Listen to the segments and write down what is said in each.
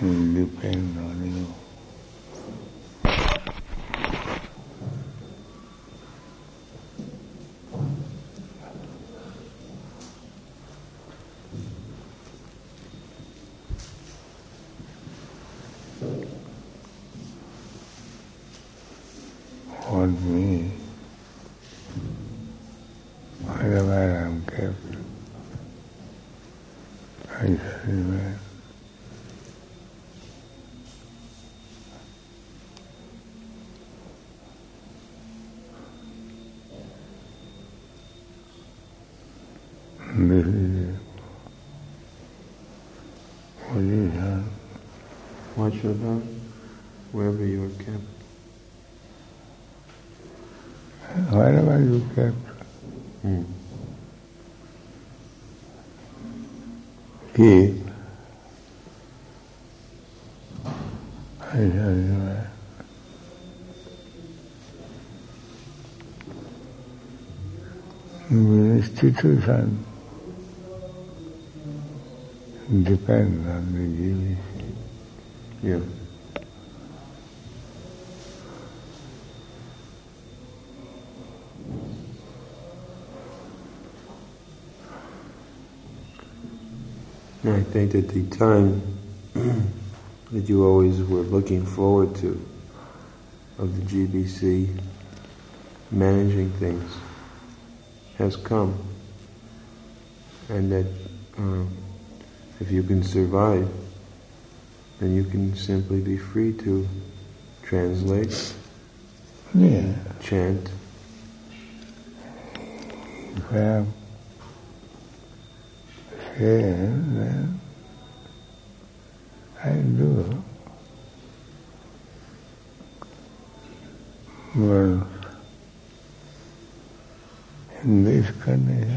depend on you. For me, wherever I'm kept, I shall remain. This is the position. What should I? Wherever you are kept. Wherever you kept, keep, I shall remain. The institution depends on the GBC. Yeah. I think that the time that you always were looking forward to of the GBC managing things has come, and that if you can survive, then you can simply be free to translate, chant. Well, then I do. Well, in this condition,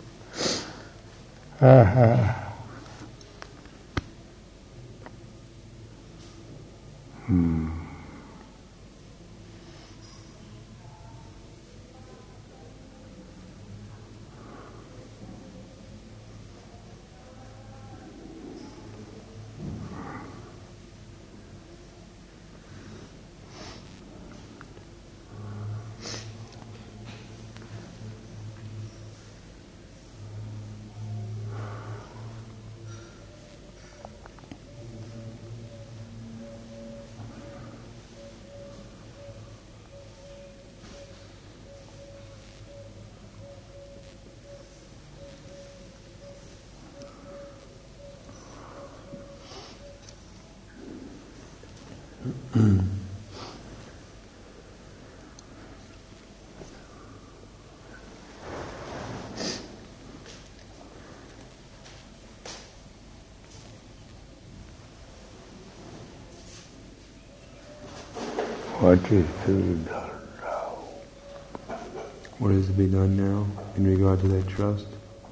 what is to be done now? What is to be done now in regard to that trust?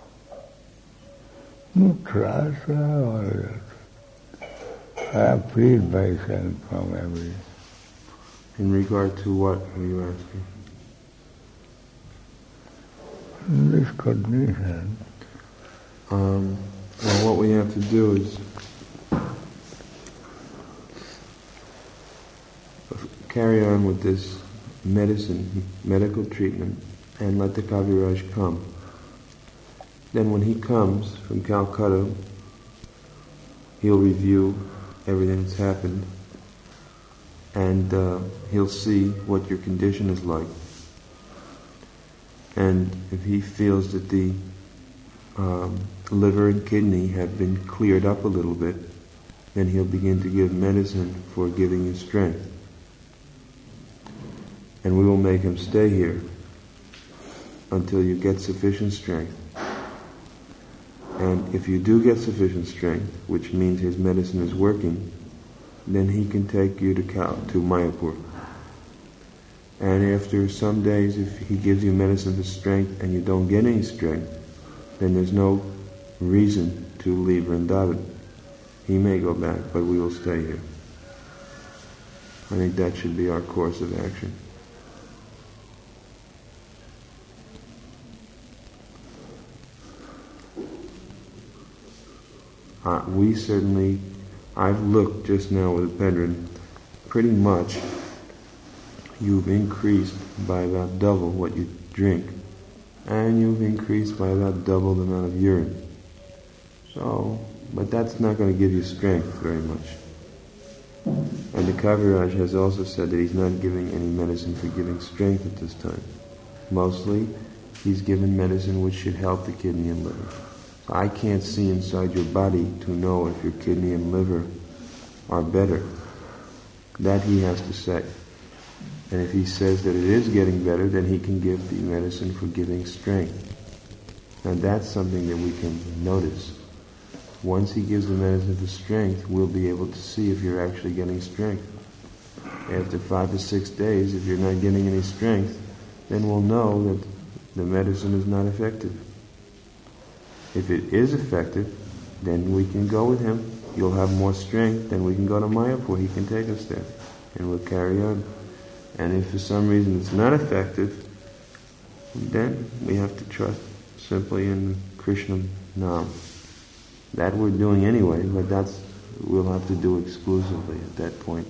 No trust, all that. I have freed myself from everything. In regard to what are you asking? This condition. Well, what we have to do is carry on with this medical treatment, and let the Kaviraj come. Then when he comes from Calcutta, he'll review everything that's happened, and he'll see what your condition is like. And if he feels that the liver and kidney have been cleared up a little bit, then he'll begin to give medicine for giving you strength. And we will make him stay here until you get sufficient strength. And if you do get sufficient strength, which means his medicine is working, then he can take you to Mayapur. And after some days, if he gives you medicine for strength and you don't get any strength, then there's no reason to leave Vrindavan. He may go back, but we will stay here. I think that should be our course of action. We certainly I've looked just now with a Pedrin. Pretty much, you've increased by about double what you drink, and you've increased by about double the amount of urine. So, but that's not going to give you strength very much. And the Kaviraj has also said that he's not giving any medicine for giving strength at this time. Mostly, he's given medicine which should help the kidney and liver. So I can't see inside your body to know if your kidney and liver are better. That he has to say. And if he says that it is getting better, then he can give the medicine for giving strength. Now that's something that we can notice. Once he gives the medicine for strength, we'll be able to see if you're actually getting strength. After 5 to 6 days, if you're not getting any strength, then we'll know that the medicine is not effective. If it is effective, then we can go with him. You'll have more strength, then we can go to Mayapur. He can take us there, and we'll carry on. And if for some reason it's not effective, then we have to trust simply in Krishna Nam. That we're doing anyway, but we'll have to do exclusively at that point.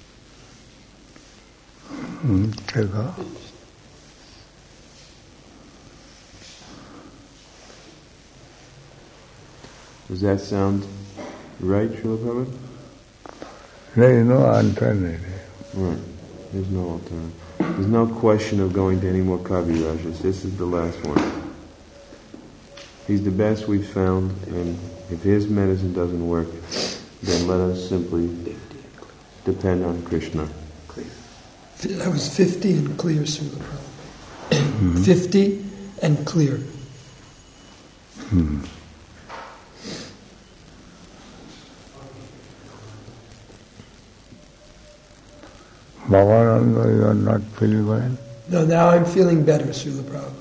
Does that sound right, Srila Prabhupada? There is no alternative. Right. There's no alternative. There's no question of going to any more Kavirajas. This is the last one. He's the best we've found, and if his medicine doesn't work, then let us simply depend on Krishna. That was 50 and clear, Srila Prabhupada. 50 and clear. Bhavananda, you are not feeling well? No, now I'm feeling better, Srila Prabhupada.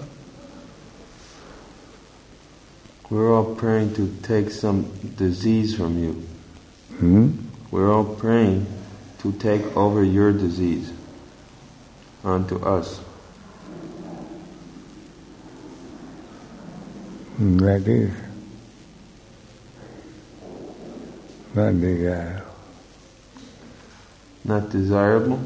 We're all praying to take some disease from you. We're all praying to take over your disease onto us. That is not desirable. Not desirable?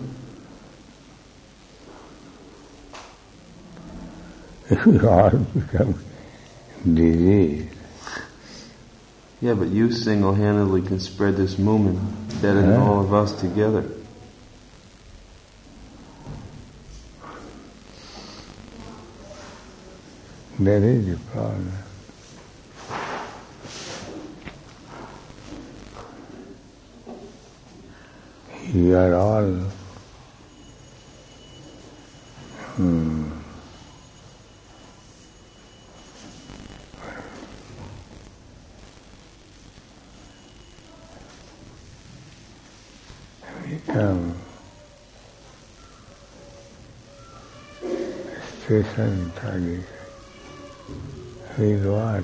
You all become disease. Yeah, but you single-handedly can spread this movement better than all of us together. That is the problem. You are all become station target with what?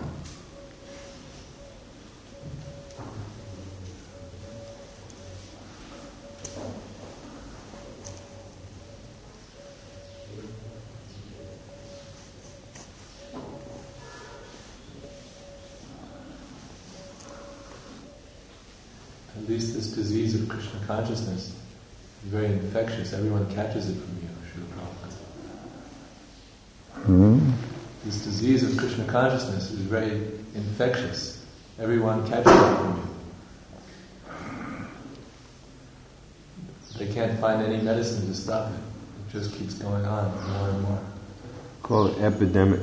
At least this disease of Krishna consciousness is very infectious. Everyone catches it from you, Srila Prabhupada. This disease of Krishna consciousness is very infectious. Everyone catches it from you. They can't find any medicine to stop it. It just keeps going on more and more. Call it epidemic.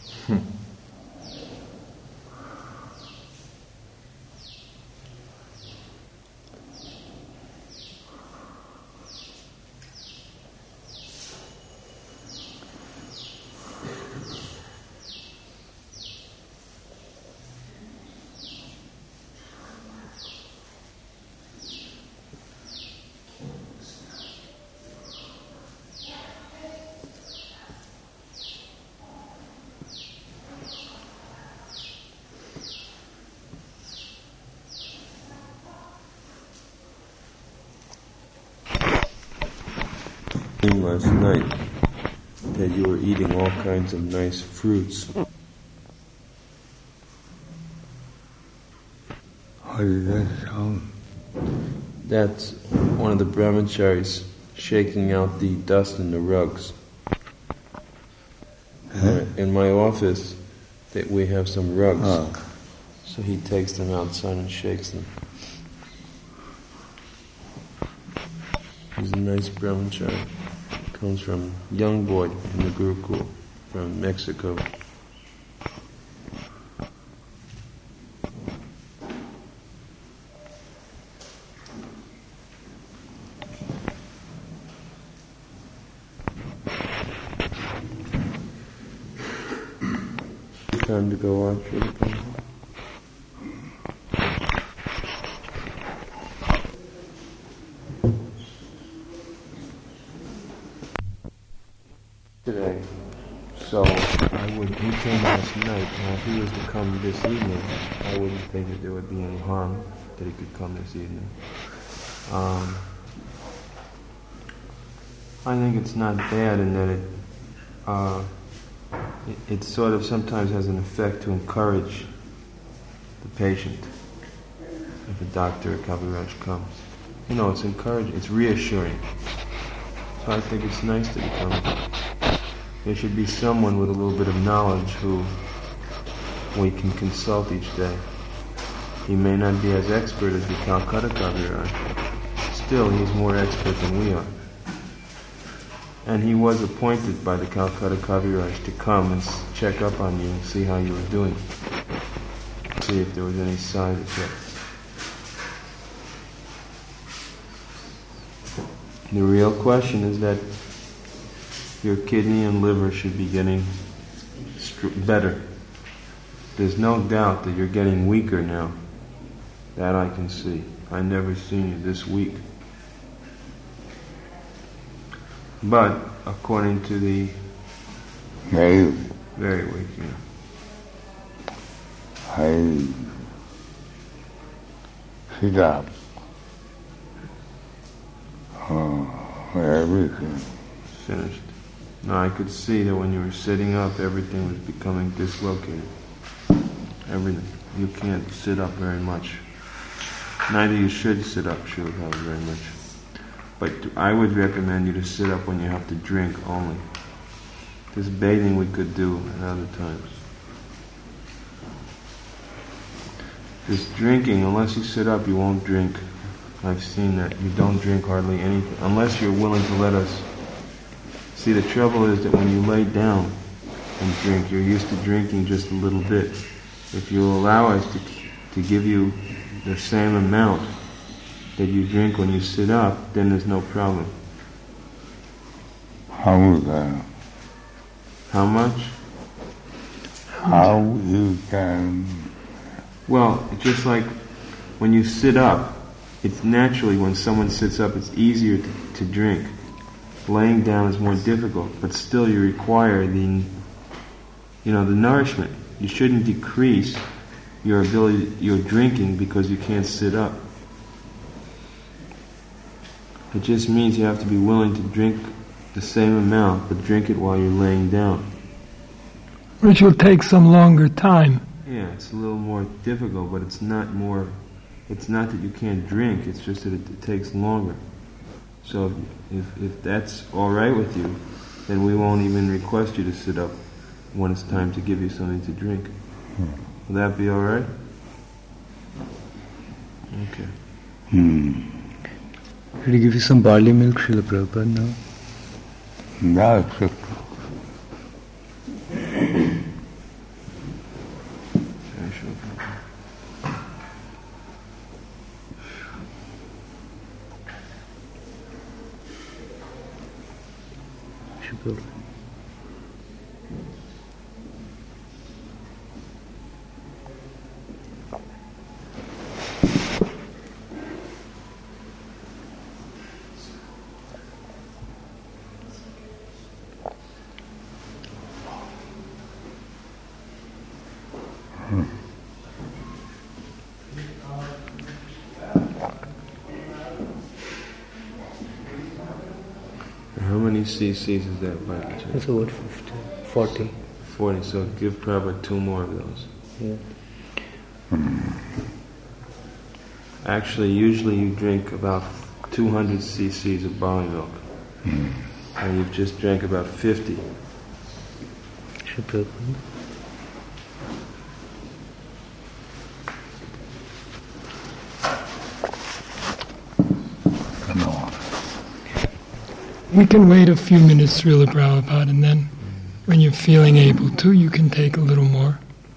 Last night that you were eating all kinds of nice fruits. What is that sound? That's one of the brahmacharis shaking out the dust in the rugs. In my office, we have some rugs. So he takes them outside and shakes them. He's a nice brahmachari. Comes from young boy in the Gurukul from Mexico. Time to go on through the Prabhupada. Today, so he came last night. Now if he was to come this evening, I wouldn't think that there would be any harm that he could come this evening. I think it's not bad in that it sort of sometimes has an effect to encourage the patient if a doctor or Kaviraj comes. It's encouraging, it's reassuring. So I think it's nice that he comes. There should be someone with a little bit of knowledge who we can consult each day. He may not be as expert as the Calcutta Kaviraj. Still, he's more expert than we are. And he was appointed by the Calcutta Kaviraj to come and check up on you and see how you were doing. See if there was any side effects. The real question is that your kidney and liver should be getting better. There's no doubt that you're getting weaker now. That I can see. I never seen you this weak. But according to the very weak, I sit up. Everything. Finished. No, I could see that when you were sitting up, everything was becoming dislocated. Everything. You can't sit up very much. Neither you should sit up, Srila Prabhupada, very much. But I would recommend you to sit up when you have to drink only. This bathing we could do at other times. This drinking, unless you sit up, you won't drink. I've seen that. You don't drink hardly anything, unless you're willing to let us. See, the trouble is that when you lay down and drink, you're used to drinking just a little bit. If you allow us to give you the same amount that you drink when you sit up, then there's no problem. How then? How much? How you can? Well, it's just like when you sit up, it's naturally when someone sits up, it's easier to drink. Laying down is more difficult, but still you require the nourishment. You shouldn't decrease your ability, your drinking, because you can't sit up. It just means you have to be willing to drink the same amount, but drink it while you're laying down. Which will take some longer time. Yeah, it's a little more difficult, but it's not that you can't drink, it's just that it takes longer. So if that's all right with you, then we won't even request you to sit up when it's time to give you something to drink. Will that be all right? Okay. Should I give you some barley milk, Srila Prabhupada, now? No, it's okay. Sugar. How many cc's is that package? It's about 50, 40. 40, so give Prabhupada 2 more of those. Yeah. Actually, usually you drink about 200 cc's of barley milk. And you've just drank about 50. Srila Prabhupada. We can wait a few minutes, Srila Prabhupada, and then when you're feeling able to, you can take a little more.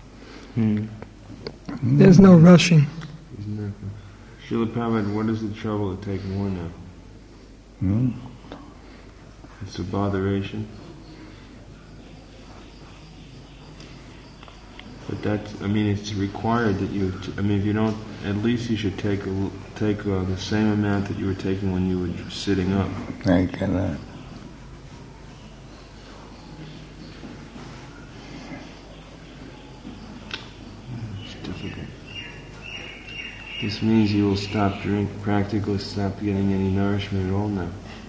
There's no rushing. Srila Prabhupada, what is the trouble of taking more now? It's a botheration. But that's, it's required that you, if you don't, at least you should take the same amount that you were taking when you were sitting up. I cannot. It's difficult. This means you will practically stop getting any nourishment at all now.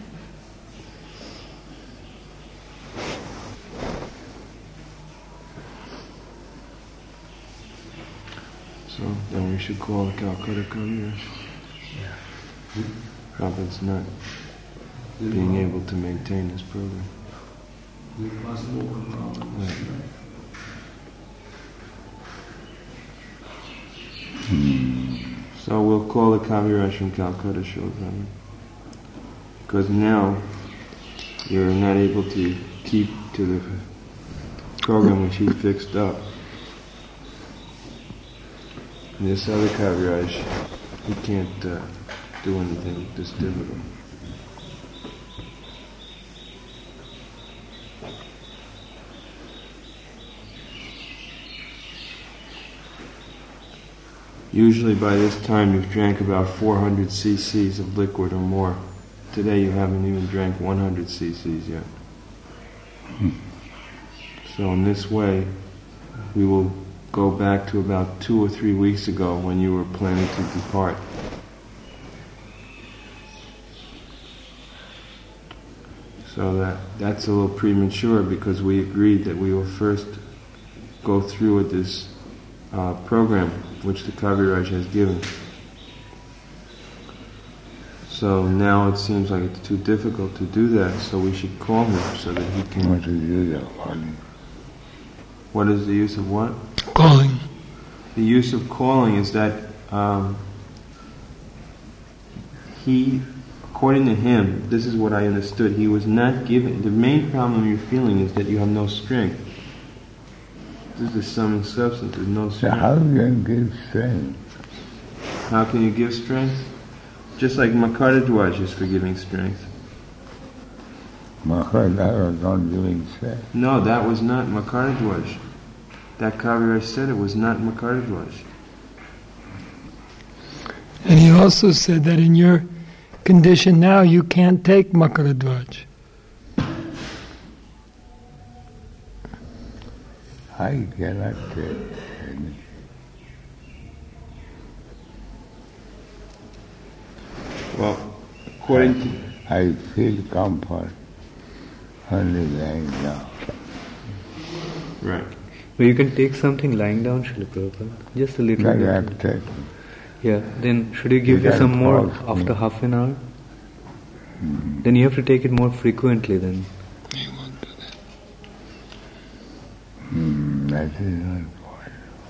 So then we should call the Calcutta Kaviraj. Prabhupada's not being able to maintain this program. Right. So we'll call the Kaviraj from Calcutta, Srila Prabhupada. Because now you're not able to keep to the program which he fixed up. And this other Kaviraj, he can't do anything this difficult. Usually by this time you've drank about 400 cc's of liquid or more. Today you haven't even drank 100 cc's yet. So in this way, we will go back to about 2 or 3 weeks ago when you were planning to depart. So that's a little premature because we agreed that we will first go through with this program which the Kaviraj has given. So now it seems like it's too difficult to do that, so we should call him so that he can... What is the use of calling? What is the use of what? Calling. The use of calling is that he, according to him, this is what I understood, he was not given, the main problem you're feeling is that you have no strength. This is the sum and substance, there's no So strength. how can you give strength? How can you give strength? Just like Makardadwaj is for giving strength. Mahadara is not giving strength. No, that was not Makardadwaj. That Kaviraj said it was not Makardadwaj. And he also said that in your condition now, you can't take Makaradwaj. I cannot take any. Well, according to... I feel comfort only lying down. Right. But you can take something lying down, Srila Prabhupada. Just a little That I bit. have taken. Yeah, then should you give You you some can more pause. after half an hour? Then you have to take it more frequently then. That is not possible.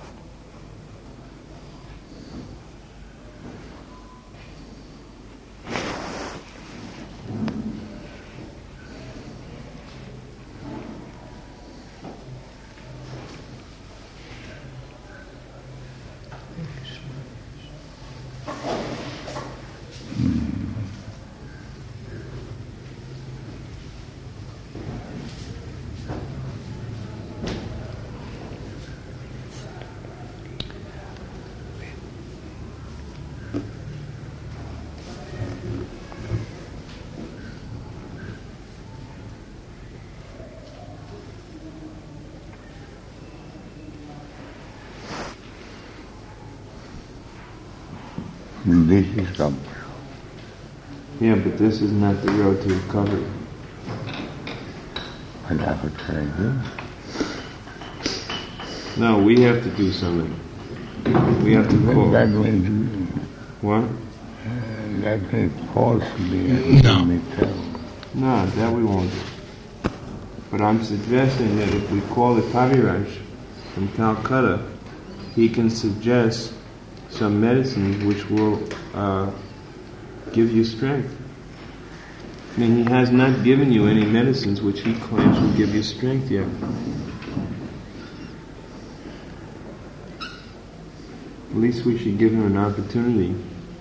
This is comfort. Yeah, but this is not the road to recovery. What have to try to do? No, we have to do something. We have to What call. that means, What? That is falsely. No. No, that we won't do. But I'm suggesting that if we call the Kaviraj from Calcutta, he can suggest some medicines which will give you strength. I mean, he has not given you any medicines which he claims will give you strength yet. At least we should give him an opportunity.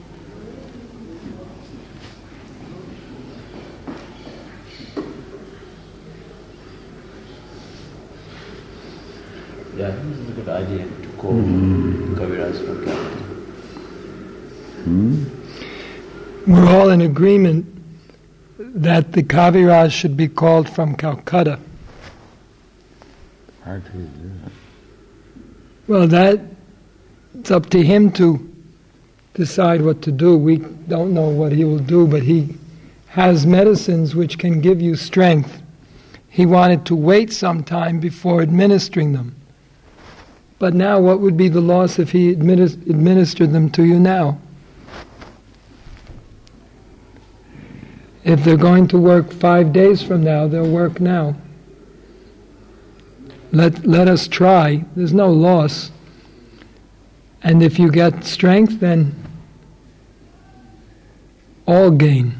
Yeah, this is a good idea to call Kaviraj from Calcutta. We're all in agreement that the Kaviraj should be called from Calcutta. How do you do that? Well, it's up to him to decide what to do. We don't know what he will do, but he has medicines which can give you strength. He wanted to wait some time before administering them. But now what would be the loss if he administered them to you now? If they're going to work 5 days from now, they'll work now. Let us try. There's no loss. And if you get strength, then all gain.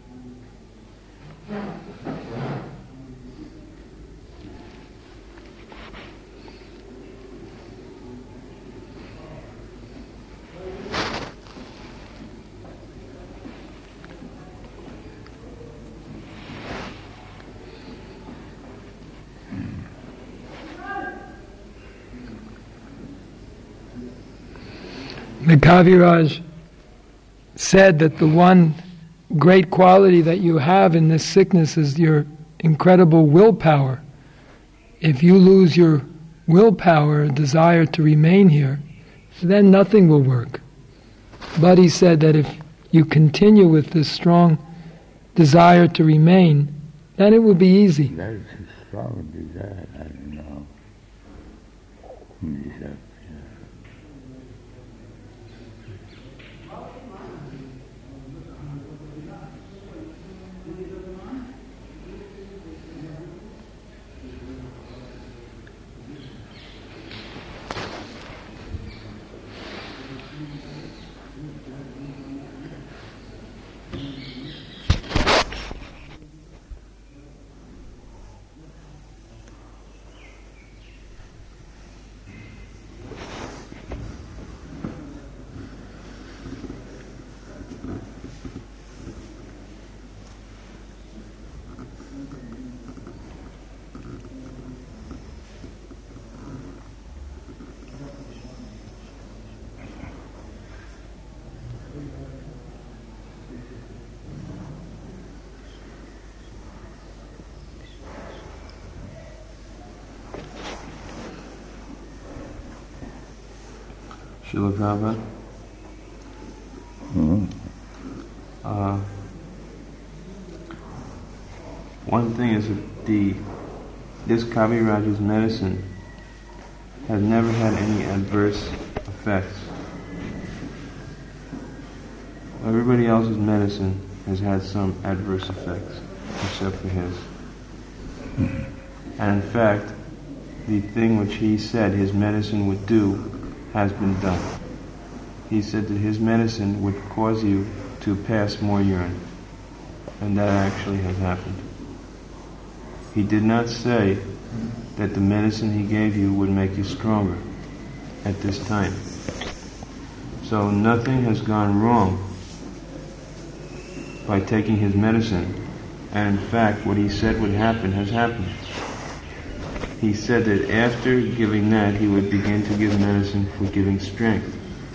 The Kaviraj said that the one great quality that you have in this sickness is your incredible willpower. If you lose your willpower, a desire to remain here, then nothing will work. But he said that if you continue with this strong desire to remain, then it will be easy. That is a strong desire, I don't know. He said, Srila Prabhupada? One thing is that this Kaviraj's medicine has never had any adverse effects. Everybody else's medicine has had some adverse effects, except for his. And in fact, the thing which he said his medicine would do has been done. He said that his medicine would cause you to pass more urine, and that actually has happened. He did not say that the medicine he gave you would make you stronger at this time. So nothing has gone wrong by taking his medicine, and in fact what he said would happen has happened. He said that after giving that, he would begin to give medicine for giving strength.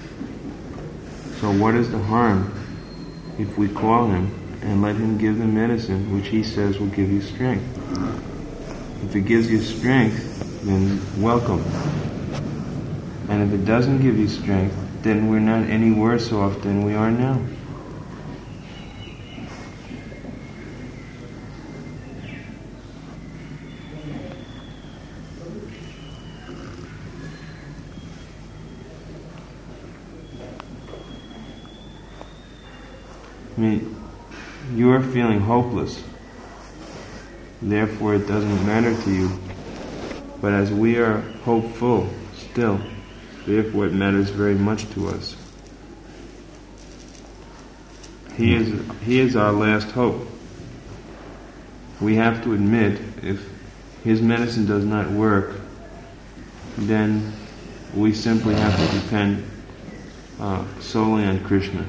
So what is the harm if we call him and let him give the medicine which he says will give you strength? If it gives you strength, then welcome. And if it doesn't give you strength, then we're not any worse off than we are now. I mean, you are feeling hopeless. Therefore, it doesn't matter to you. But as we are hopeful still, therefore it matters very much to us. He is our last hope. We have to admit, if his medicine does not work, then we simply have to depend solely on Krishna.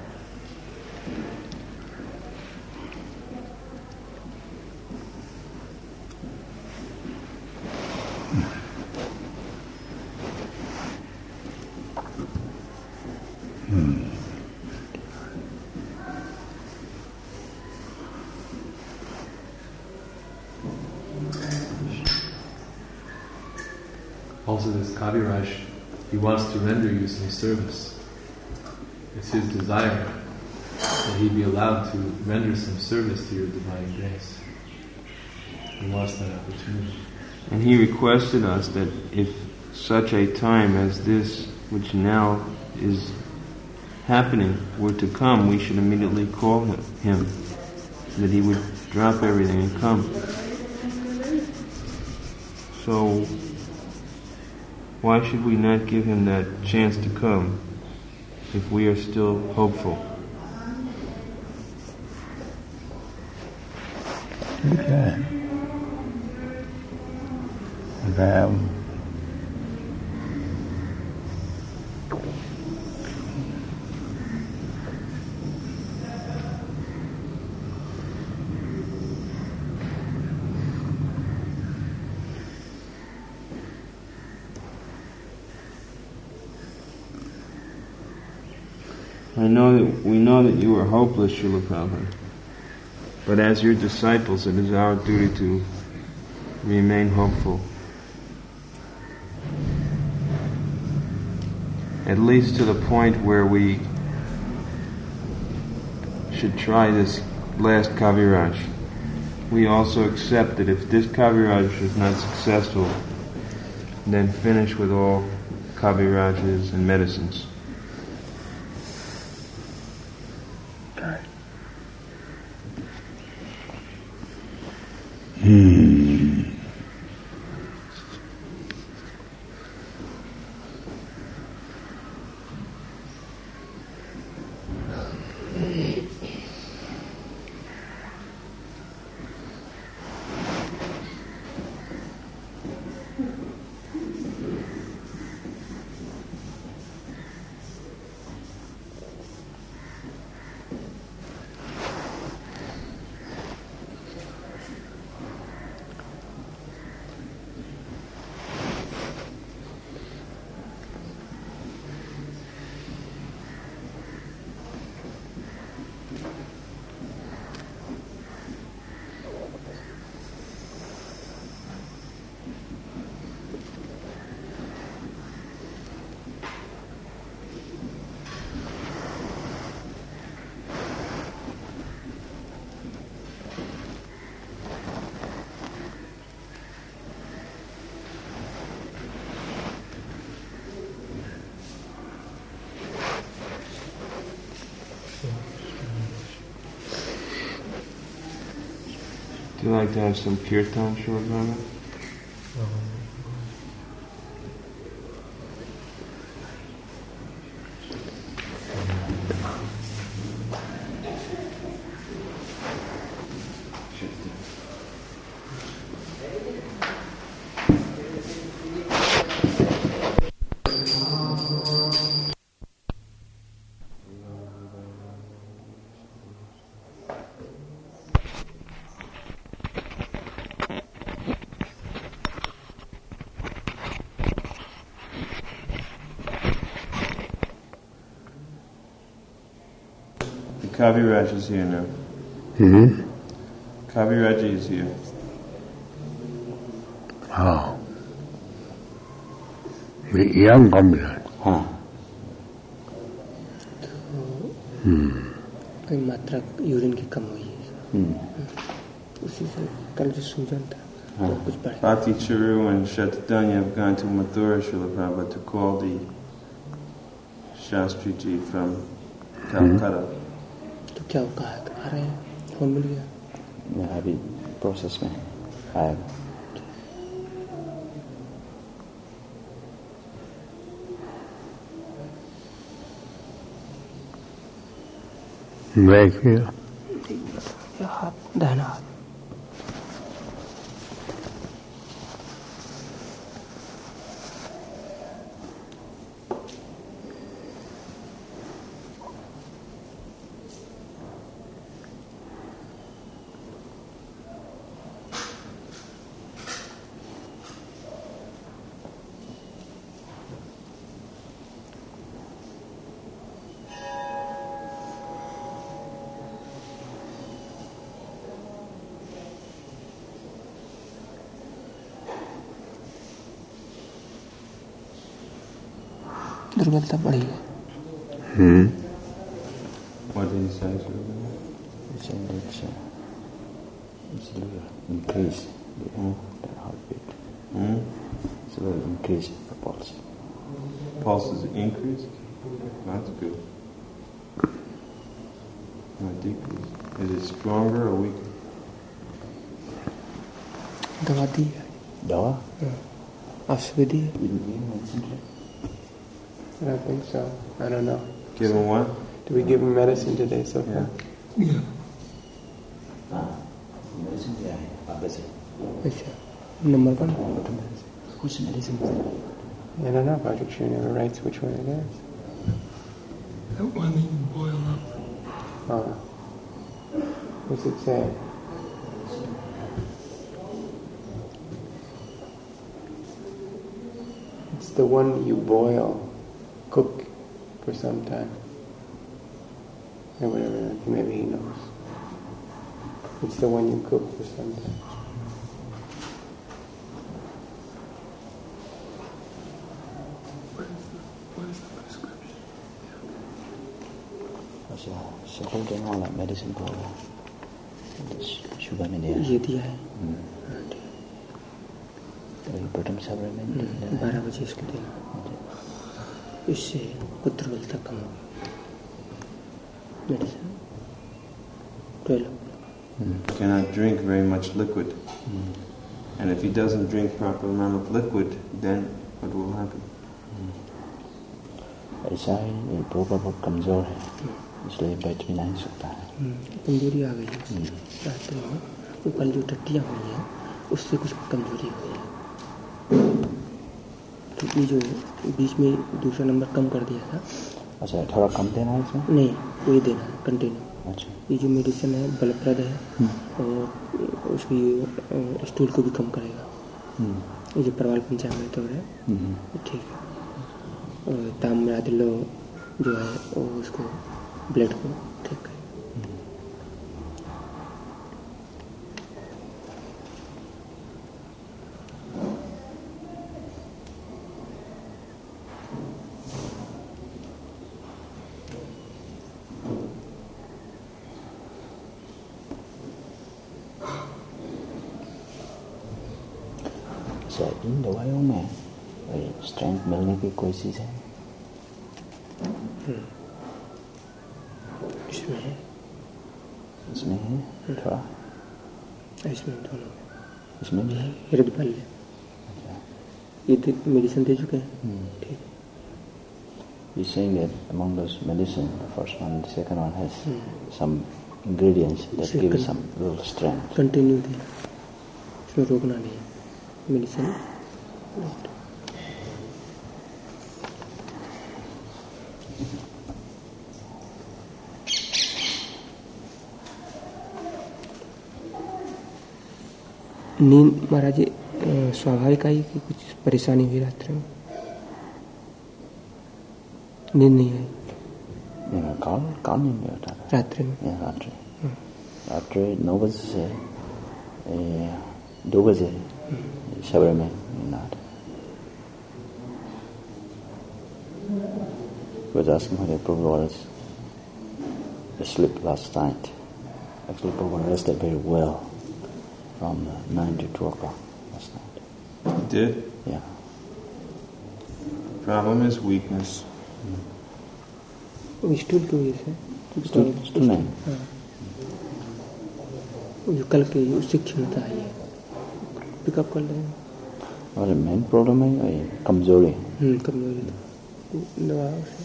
Also, this Kaviraj, he wants to render you some service. It's his desire that he be allowed to render some service to your divine grace. He wants that opportunity. And he requested us that if such a time as this, which now is happening, were to come, we should immediately call him, that he would drop everything and come. So, why should we not give him that chance to come if we are still hopeful? Okay. We know that you are hopeless, Srila Prabhupada. But as your disciples, it is our duty to remain hopeful. At least to the point where we should try this last Kaviraj. We also accept that if this Kaviraj is not successful, then finish with all Kavirajas and medicines. Do you like to have some kirtan, Srila Prabhupada? Kaviraj is here now. Kaviraj is here. Oh. The young Kaviraj. कई मात्रा urine की कम हुई है उसी से कल जो सूजन था तो कुछ बढ़ा Bhakti Charu and Shatadanya have gone to Mathura, Srila Prabhupada, to call the Shastri Ji from Calcutta. तो क्या हो कहा है? आ रहे हैं, फोन मिल गया? मेरा अभी प्रोसेस में है, आएगा. देखिए हाथ दाहिना हाथ. दुर्बलता बढ़ी है. What did he say? He said it's a little increase the heartbeat. It's a little increase the pulse. Pulse is increased? That's good. Not decreased. Is it stronger or weaker? दवा दी है. दवा? आपसे भी दी है? You didn't give him medicine today? I don't think so. I don't know. Give him what? Did we give him medicine today so far? Yeah. Medicine दिया है वापस से. अच्छा. Number 1? कुछ medicine I don't know. Project Sure never writes which one it is. That one that you boil up. What's it say? It's the one you boil, cook for some time. Or whatever, maybe he knows. It's the one you cook for some time. What is the prescription? अच्छा शक्ल देने वाला medicine को sugar में दिया. ये दिया है. प्रथम सप्लीमेंट 12 बजे इसको देना. इससे पुत्र बलता कम होगा. Medicine 12. Cannot drink very much liquid. And if he doesn't drink proper amount of liquid, then what will happen? ऐसा है ये प्रोग्राम बहुत कमजोर है इसलिए बैठ भी नहीं सकता है. कमजोरी आ गई है रात में. वो कल जो टट्टियाँ हुई हैं उससे कुछ कमजोरी हुई है. तो ये जो बीच में दूसरा नंबर कम कर दिया था. अच्छा थोड़ा कम देना है इसमें? नहीं वही देना है कंटिन्यू. अच्छा ये जो मेडिसिन है बलप्रद है और उसकी स्टूल को भी कम करेगा. ये जो परवाल पंचामृत हो रहा है ठीक है. और ताम्रादिलो जो है वो उसको ब्लड को ठीक करेगा. इन दवाइयों में स्ट्रेंथ मिलने की कोई चीज़ है? इसमें है. इसमें है थोड़ा? इसमें दोनों इसमें भी है. हृदय ये मेडिसिन दे चुके हैं. ठीक. He's saying that among those medicine, the first one, the second one has some ingredients that give some little strength. Continue दें. इसमें रोकना नहीं. मेडिसिन नींद महाराज स्वाभाविक आई कि कुछ परेशानी हुई रात्रि में? नींद नहीं आई काल नींद में उठा रात्रि में. रात्रि 9 बजे से 2 बजे सवेरे में नींद आ रही. Was asking whether Prabhu was asleep last night. Actually, Prabhu rested very well from 9 to 2 o'clock last night. He did? Yeah. Problem is weakness. Stool की वजह से स्टूल नहीं। हाँ, जो कल की उससे क्षमता है ये पिकअप कर लेंगे। और मेन प्रॉब्लम है ये कमजोरी। कमजोरी तो दवा उसे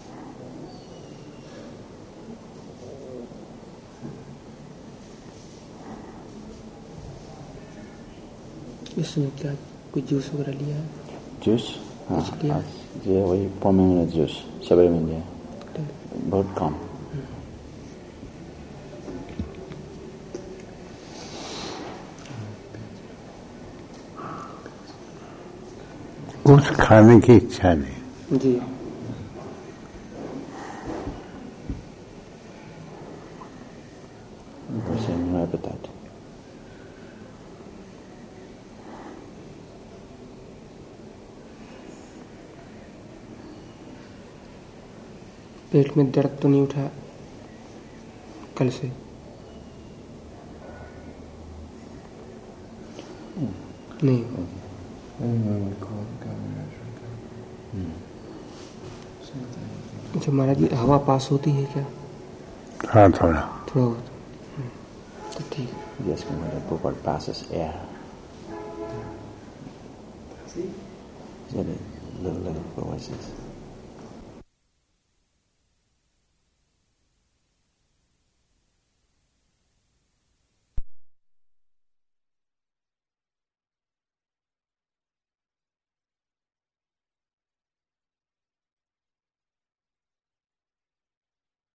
इसमें क्या कोई जूस वगैरह लिया है? जूस? हाँ, ये वही पोमेग्रेनेट जूस सवेरे में लिया, बहुत कम। कुछ खाने की इच्छा नहीं जी। no appetite. पेट में दर्द तो नहीं उठा कल से? नहीं। अच्छा महाराज जी, हवा पास होती है क्या? हाँ, थोड़ा बहुत। तो ठीक है। Yes, Commander, Prabhupada passes air. Little voices.